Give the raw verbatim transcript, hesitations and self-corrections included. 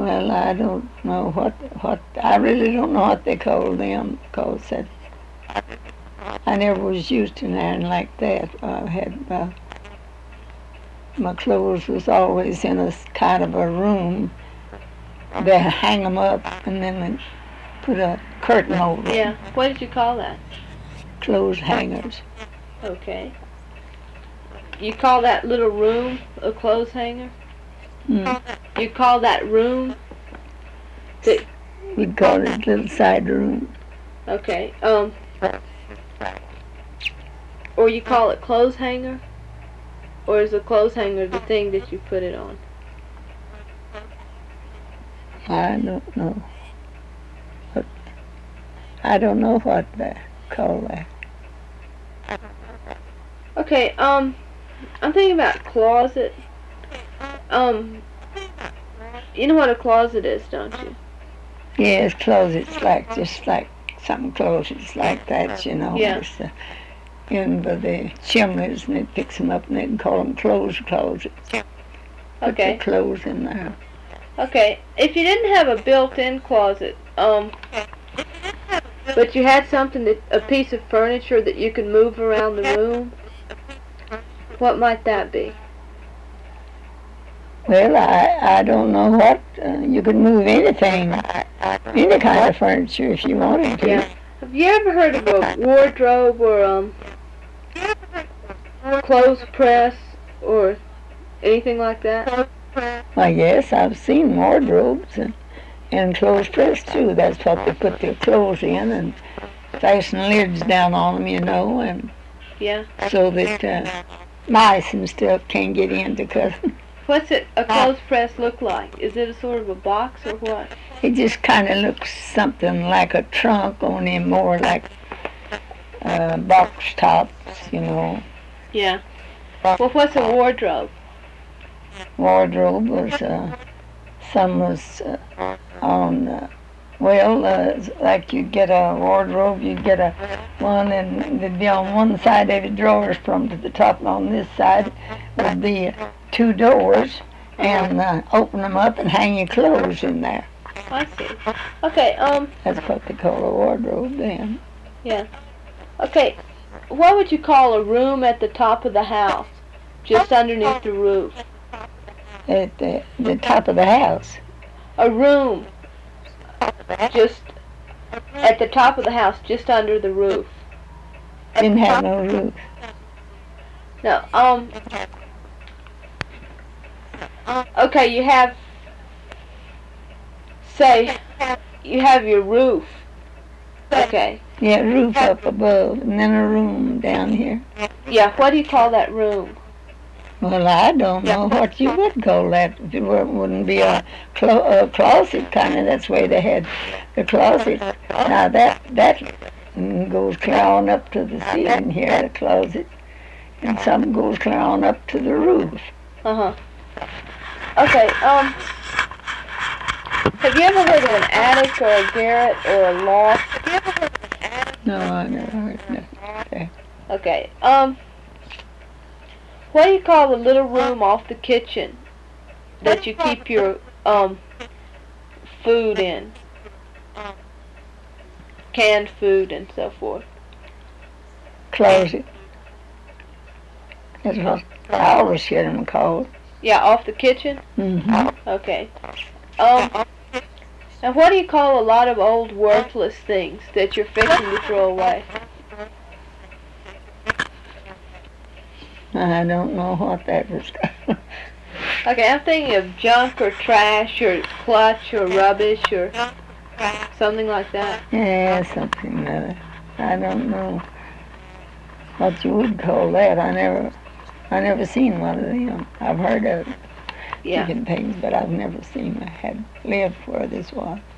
Well, I don't know what, what, I really don't know what they call them, because that, I never was used to anything like that. I had, uh, my clothes was always in a s- kind of a room. They hang them up and then they put a curtain over 'em. Yeah. What did you call that? Clothes hangers. Okay. You call that little room a clothes hanger? Mm. You call that room? The, We call it little side room. okay. Um. Or you call it clothes hanger? Or is a clothes hanger the thing that you put it on? I don't know. What, I don't know what they call that. Okay. Um. I'm thinking about closet. Um. You know what a closet is, don't you? Yes, closets like, just like some closets like that, you know. Yeah. Just, uh, in by the chimneys, and they'd fix them up and they'd call them clothes closets. Put Okay. the clothes in there. Okay. If you didn't have a built-in closet, um, but you had something that a piece of furniture that you could move around the room, what might that be? Well, I, I don't know what, uh, you could move anything, any kind of furniture if you wanted to. Yeah. Have you ever heard of a wardrobe or um clothes press or anything like that? Why, yes, I've seen wardrobes and, and clothes press too. That's what they put their clothes in and fasten lids down on them, you know, and Yeah. so that uh, mice and stuff can't get in to cut 'em. What's it a clothes press look like? Is it a sort of a box or what? It just kind of looks something like a trunk, only more like uh, box tops, you know. Yeah. Well, what's a wardrobe? Wardrobe was, uh, some was uh, on, uh, well, uh, like you get a wardrobe, you get a one, and they'd be on one side of the drawers from to the top, and on this side would be uh, two doors, and uh, open them up and hang your clothes in there. I see. Okay. Um. That's what they call a wardrobe then. Yeah. Okay. What would you call a room at the top of the house, just underneath the roof? At the, the top of the house. A room, just at the top of the house, just under the roof. Didn't have no roof. No. Um. Okay. You have, say, you have your roof. Okay. Yeah, roof up above, and then a room down here. Yeah. What do you call that room? Well, I don't know what you would call that. If it were, wouldn't be a, clo- a closet kind of. That's the way they had the closet. Now that that mm, goes clear on up to the ceiling here, the closet, and some goes clear on up to the roof. Uh huh. Okay. Um. Have you ever heard of an attic or a garret or a loft? No, I never heard that. Okay. Okay. Um. What do you call the little room off the kitchen that you keep your um food in? Canned food and so forth. Closet. That's what I always hear them called. Yeah, off the kitchen? Mm-hmm. Okay. Um. And what do you call a lot of old worthless things that you're fixing to throw away? I don't know what that was. Okay, I'm thinking of junk or trash or clutch or rubbish or something like that. Yeah, something like that. I don't know what you would call that. I never, I never seen one of them. I've heard of Yeah. keeping things, but I've never seen. I had lived where this was.